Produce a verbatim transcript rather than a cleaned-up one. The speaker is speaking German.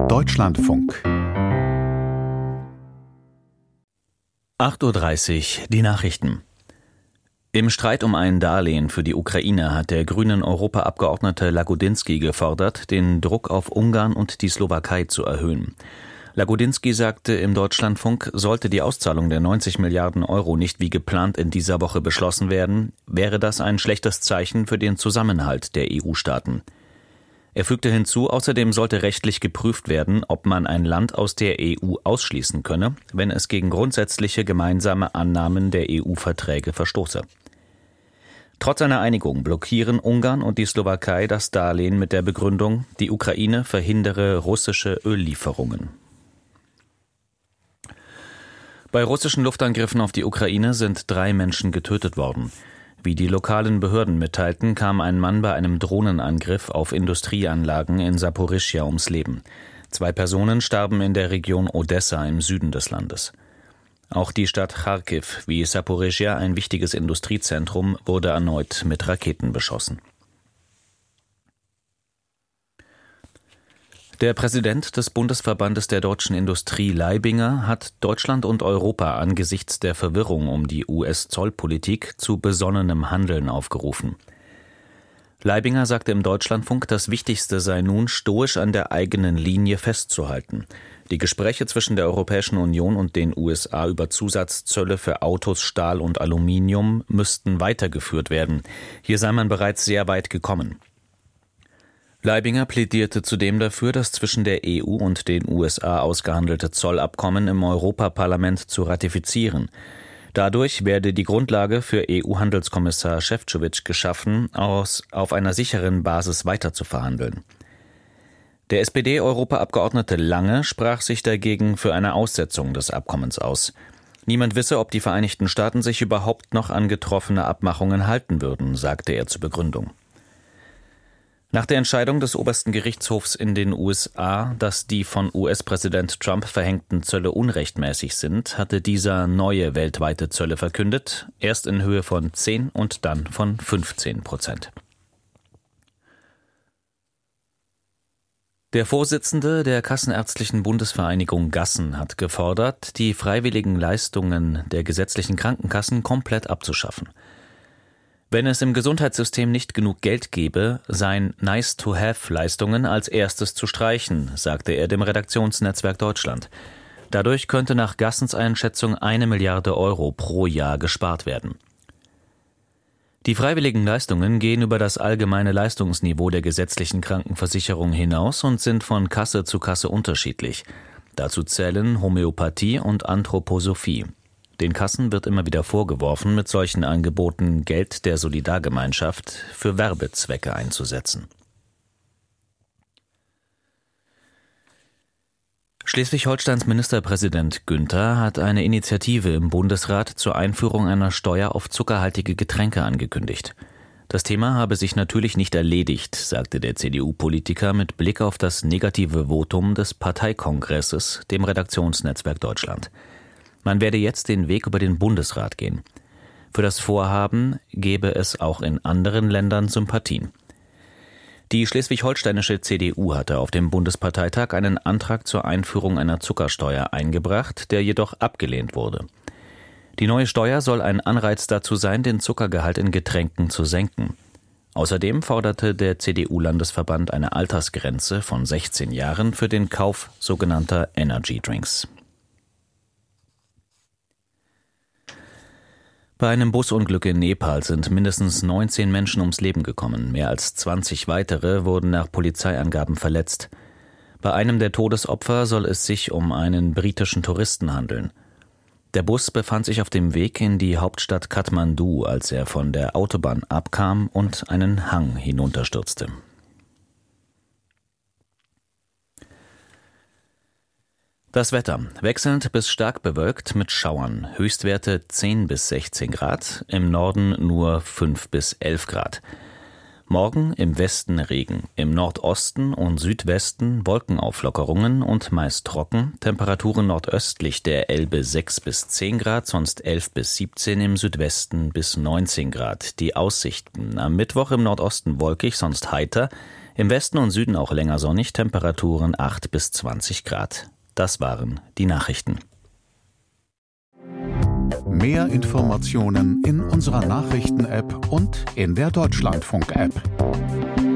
Deutschlandfunk. acht Uhr dreißig, die Nachrichten. Im Streit um ein Darlehen für die Ukraine hat der grünen Europaabgeordnete Lagodinsky gefordert, den Druck auf Ungarn und die Slowakei zu erhöhen. Lagodinsky sagte im Deutschlandfunk, sollte die Auszahlung der neunzig Milliarden Euro nicht wie geplant in dieser Woche beschlossen werden, wäre das ein schlechtes Zeichen für den Zusammenhalt der E U-Staaten. Er fügte hinzu, außerdem sollte rechtlich geprüft werden, ob man ein Land aus der E U ausschließen könne, wenn es gegen grundsätzliche gemeinsame Annahmen der E U-Verträge verstoße. Trotz einer Einigung blockieren Ungarn und die Slowakei das Darlehen mit der Begründung, die Ukraine verhindere russische Öllieferungen. Bei russischen Luftangriffen auf die Ukraine sind drei Menschen getötet worden. Wie die lokalen Behörden mitteilten, kam ein Mann bei einem Drohnenangriff auf Industrieanlagen in Saporischschja ums Leben. Zwei Personen starben in der Region Odessa im Süden des Landes. Auch die Stadt Charkiw, wie Saporischschja, ein wichtiges Industriezentrum, wurde erneut mit Raketen beschossen. Der Präsident des Bundesverbandes der deutschen Industrie, Leibinger, hat Deutschland und Europa angesichts der Verwirrung um die U S-Zollpolitik zu besonnenem Handeln aufgerufen. Leibinger sagte im Deutschlandfunk, das Wichtigste sei nun, stoisch an der eigenen Linie festzuhalten. Die Gespräche zwischen der Europäischen Union und den U S A über Zusatzzölle für Autos, Stahl und Aluminium müssten weitergeführt werden. Hier sei man bereits sehr weit gekommen. Leibinger plädierte zudem dafür, das zwischen der E U und den U S A ausgehandelte Zollabkommen im Europaparlament zu ratifizieren. Dadurch werde die Grundlage für E U-Handelskommissar Šefčovič geschaffen, aus, auf einer sicheren Basis weiterzuverhandeln. Der S P D-Europaabgeordnete Lange sprach sich dagegen für eine Aussetzung des Abkommens aus. Niemand wisse, ob die Vereinigten Staaten sich überhaupt noch an getroffene Abmachungen halten würden, sagte er zur Begründung. Nach der Entscheidung des obersten Gerichtshofs in den U S A, dass die von U S-Präsident Trump verhängten Zölle unrechtmäßig sind, hatte dieser neue weltweite Zölle verkündet, erst in Höhe von zehn und dann von fünfzehn Prozent. Der Vorsitzende der Kassenärztlichen Bundesvereinigung Gassen hat gefordert, die freiwilligen Leistungen der gesetzlichen Krankenkassen komplett abzuschaffen. Wenn es im Gesundheitssystem nicht genug Geld gebe, seien Nice-to-have-Leistungen als erstes zu streichen, sagte er dem Redaktionsnetzwerk Deutschland. Dadurch könnte nach Gassens Einschätzung eine Milliarde Euro pro Jahr gespart werden. Die freiwilligen Leistungen gehen über das allgemeine Leistungsniveau der gesetzlichen Krankenversicherung hinaus und sind von Kasse zu Kasse unterschiedlich. Dazu zählen Homöopathie und Anthroposophie. Den Kassen wird immer wieder vorgeworfen, mit solchen Angeboten Geld der Solidargemeinschaft für Werbezwecke einzusetzen. Schleswig-Holsteins Ministerpräsident Günther hat eine Initiative im Bundesrat zur Einführung einer Steuer auf zuckerhaltige Getränke angekündigt. Das Thema habe sich natürlich nicht erledigt, sagte der C D U-Politiker mit Blick auf das negative Votum des Parteikongresses, dem Redaktionsnetzwerk Deutschland. Man werde jetzt den Weg über den Bundesrat gehen. Für das Vorhaben gebe es auch in anderen Ländern Sympathien. Die schleswig-holsteinische C D U hatte auf dem Bundesparteitag einen Antrag zur Einführung einer Zuckersteuer eingebracht, der jedoch abgelehnt wurde. Die neue Steuer soll ein Anreiz dazu sein, den Zuckergehalt in Getränken zu senken. Außerdem forderte der C D U-Landesverband eine Altersgrenze von sechzehn Jahren für den Kauf sogenannter Energy Drinks. Bei einem Busunglück in Nepal sind mindestens neunzehn Menschen ums Leben gekommen. Mehr als zwanzig weitere wurden nach Polizeiangaben verletzt. Bei einem der Todesopfer soll es sich um einen britischen Touristen handeln. Der Bus befand sich auf dem Weg in die Hauptstadt Kathmandu, als er von der Autobahn abkam und einen Hang hinunterstürzte. Das Wetter. Wechselnd bis stark bewölkt mit Schauern. Höchstwerte zehn bis sechzehn Grad, im Norden nur fünf bis elf Grad. Morgen im Westen Regen, im Nordosten und Südwesten Wolkenauflockerungen und meist trocken, Temperaturen nordöstlich der Elbe sechs bis zehn Grad, sonst elf bis siebzehn, im Südwesten bis neunzehn Grad. Die Aussichten: am Mittwoch im Nordosten wolkig, sonst heiter, Im Westen und Süden auch länger sonnig, Temperaturen acht bis zwanzig Grad. Das waren die Nachrichten. Mehr Informationen in unserer Nachrichten-App und in der Deutschlandfunk-App.